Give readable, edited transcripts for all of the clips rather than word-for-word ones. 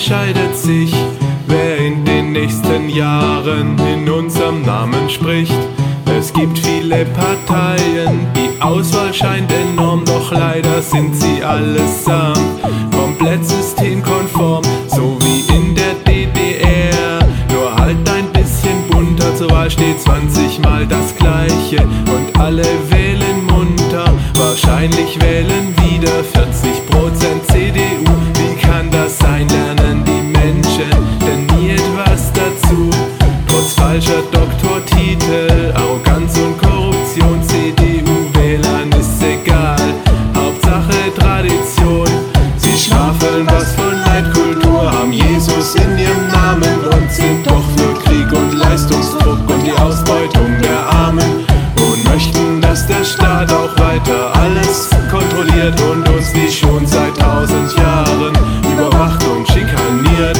entscheidet sich, wer in den nächsten Jahren in unserem Namen spricht. Es gibt viele Parteien, die Auswahl scheint enorm, doch leider sind sie allesamt komplett systemkonform, so wie in der DDR, nur halt ein bisschen bunter. Zur Wahl steht 20 Mal das Gleiche und alle wählen munter. Wahrscheinlich wählen wieder 40% CDU. Wie kann das sein? Lernen die Menschen denn nie etwas dazu? Trotz falscher Doktortitel, Arroganz und Korruption, CDU-Wählern ist egal, Hauptsache Tradition. Sie schwafeln was von Leitkultur, haben Jesus in ihrem Namen und sind doch für Krieg und Leistungsdruck und die Ausbeutung der Armen und möchten, dass der Staat auch weiter alles kontrolliert und uns wie schon seit 1000 Jahren überwacht und schikaniert.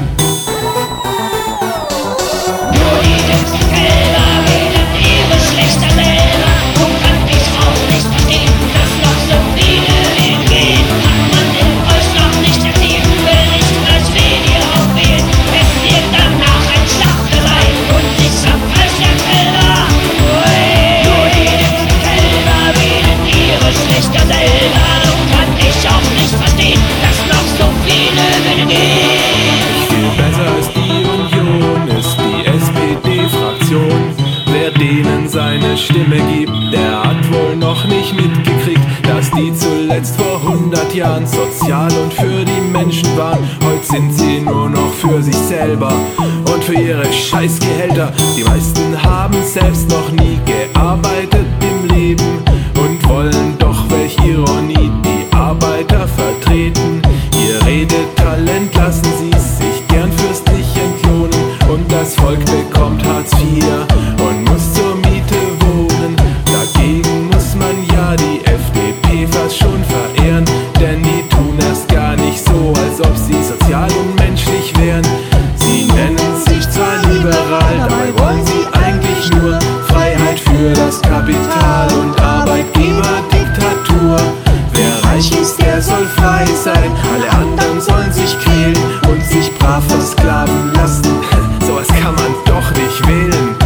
Wer denen seine Stimme gibt, der hat wohl noch nicht mitgekriegt, dass die zuletzt vor 100 Jahren sozial und für die Menschen waren. Heute sind sie nur noch für sich selber und für ihre Scheißgehälter. Die meisten haben selbst noch nie gearbeitet im Leben und wollen doch, welch Ironie, die Arbeiter vertreten. Ihr Redetalent lassen sie sich gern fürstlich entlohnen und das Volk bekommt Hartz IV und muss zur Miete wohnen. Dagegen muss man ja die FDP fast schon verehren, denn die tun erst gar nicht so, als ob sie sozial und menschlich wären. Sie nennen sich zwar liberal, dabei wollen sie eigentlich nur Freiheit für das Kapital und Arbeitgeberdiktatur. Wer reich ist, der soll frei sein, alle anderen sollen sich quälen und sich brav versklaven lassen. Sowas kann man doch nicht wählen.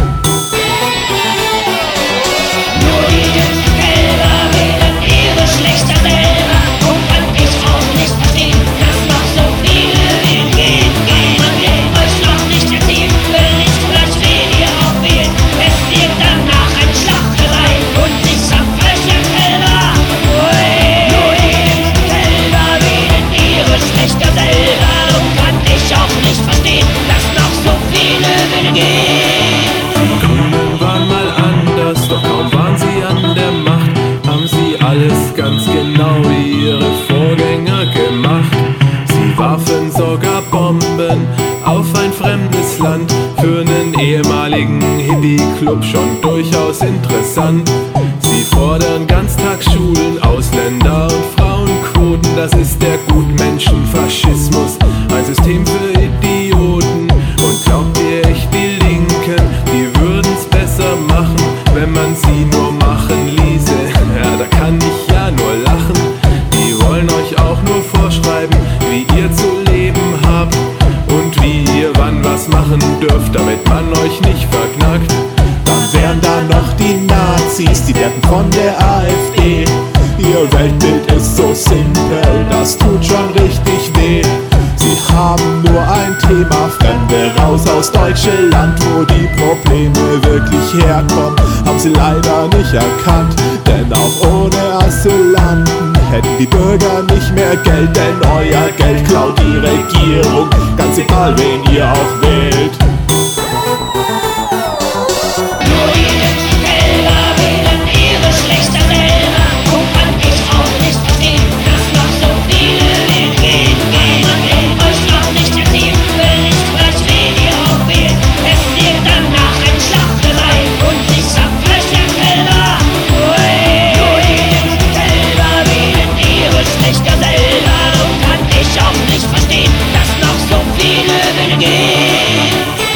Ganz genau wie ihre Vorgänger gemacht. Sie warfen sogar Bomben auf ein fremdes Land. Für einen ehemaligen Hippie-Club schon durchaus interessant. Sie fordern Ganztagsschulen, Ausländer- und Frauenquoten. Das ist der Gutmenschenfaschismus, ein System für Idioten. Und glaubt ihr echt, die Linken, die würden's besser machen, wenn man sie nur machen ließe? Ja, da kann ich ja nur lachen. Die wollen euch auch nur vorschreiben, wie ihr zu leben habt und wie ihr wann was machen dürft, damit man euch nicht verknackt. Dann wären da noch die Nazis, die Deppen von der AfD. Ihr Weltbild ist so simpel, das tut schon richtig weh. Sie haben nur ein Thema, Fremde raus aus Deutschland. Wo die Probleme wirklich herkommen, haben sie leider nicht erkannt. Denn auch ohne Asylanten hätten die Bürger nicht mehr Geld, denn euer Geld klaut die Regierung, ganz egal wen ihr auch wählt. Auch nicht verstehen, dass noch so viele Wege gehen.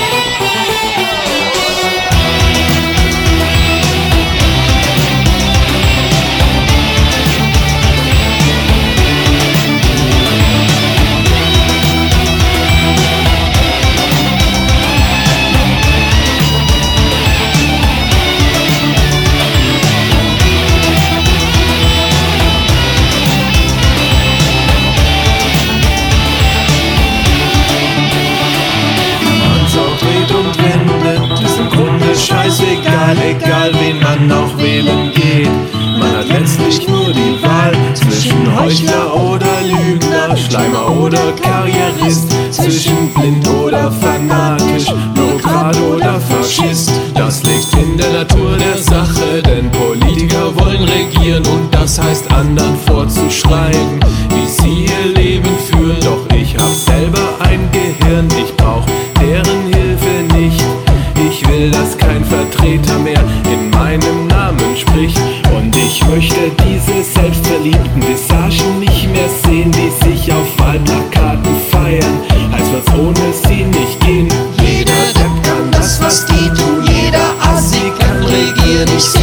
egal wen man auch wählen geht. Man hat letztlich nur die Wahl zwischen Heuchler oder Lügner, Schleimer oder Karrierist, zwischen blind oder fanatisch, Bürokrat oder Faschist. Das liegt in der Natur der Sache, denn Politiker wollen regieren und das heißt anderen vorzuschreiben, wie sie ihr Leben führen. Doch ich hab selber ein Gehirn, ich brauch deren Hilfe nicht. Ich will, dass kein Vertreter mehr in meinem Namen spricht. Und ich möchte diese selbstverliebten Visagen nicht mehr sehen, die sich auf Wahlplakaten feiern, als wird's ohne sie nicht gehen. Jeder Depp kann das, was die tun, jeder Assi kann regieren. Ich